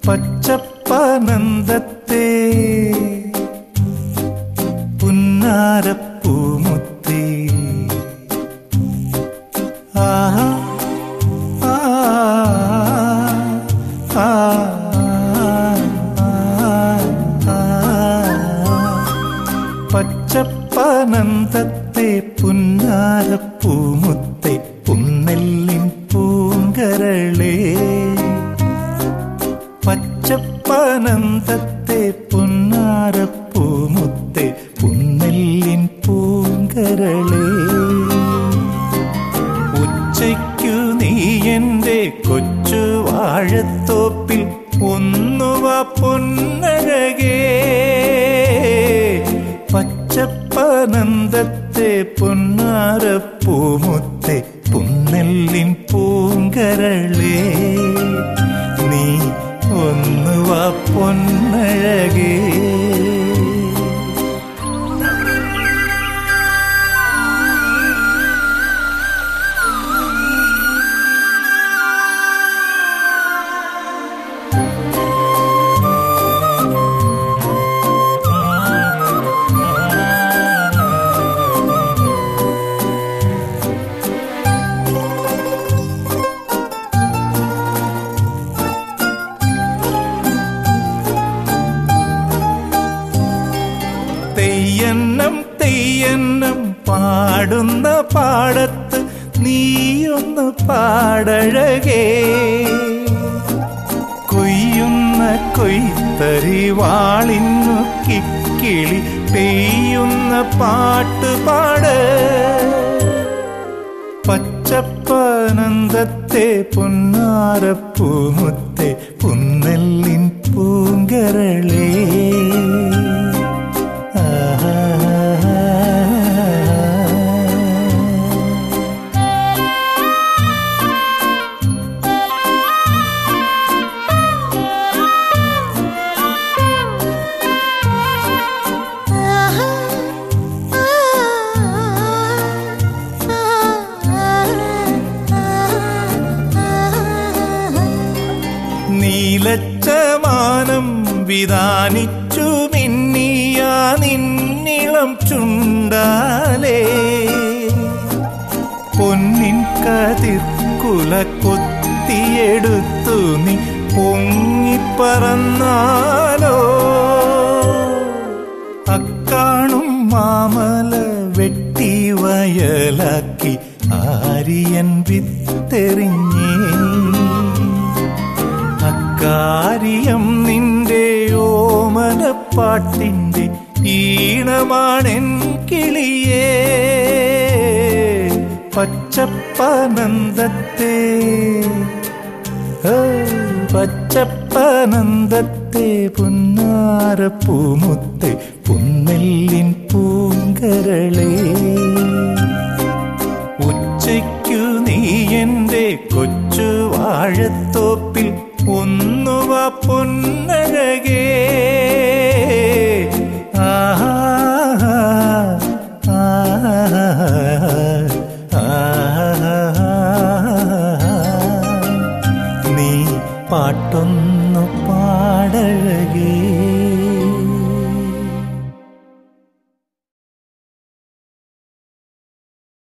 പച്ചപ്പനന്തത്തെ പുന്നാരപ്പൂമുത്തേ ആഹാ പച്ചപ്പനന്തത്തെ പുന്നാരപ്പൂമുത്തേ പുന്നെല്ലിൻ പൂങ്കരളേ പച്ചപ്പനന്തത്തെ പുന്നാരപ്പൂമുത്തേ പുന്നെല്ലിൻ പൂങ്കരളേ ഉച്ചയ്ക്കു നീ എൻ്റെ കൊച്ചു വാഴത്തോപ്പിൽ ഒന്നുവ പൊന്നഴകേ പച്ചപ്പനന്തത്തെ പൊന്നാരപ്പൂമുത്തേ പുന്നെല്ലിൻ പൂങ്കരളേ നീ ഒന്നുവ പൊന്നഴകേ തെയ്യന്നം തെയ്യന്നം പാടുന്ന പാടത്ത് നീയൊന്ന് പാടഴകേ കൊയ്യുന്ന കൊയ്ത്തരി വാളിന്നു കിക്കിളി പെയ്യുന്ന പാട്ടുപാട് പച്ചപ്പനന്തത്തെ പൊന്നാരപ്പൂമുത്തേ പുന്നെല്ലിൻ പൂങ്കരളേ നീലച്ചമാനം വിതാനിച്ചു മിന്നിയ നിന്നിളം ചുണ്ടാലേ പൊന്നിൻ കതിർക്കുല കൊത്തിയെടുത്തു നീ പൊങ്ങിപ്പറന്നാലോ അക്കാണും മാമല വെട്ടി വയലാക്കി ആര്യൻ വിത്തെറിഞ്ഞേ കാര്യം നിന്റെ ഓമനപ്പാട്ടിൻ്റെ ഈണമാണെൻ കിളിയേ പച്ചപ്പനന്തത്തെ പച്ചപ്പനന്തത്തെ പുന്നാരപ്പൂമുത്തേ പുന്നെല്ലിൻ പൂങ്കരളേ ഉച്ചയ്ക്കു നീ എൻ്റെ കൊച്ചു വാഴത്തോപ്പിൽ ഒന്നുവ പൊന്ന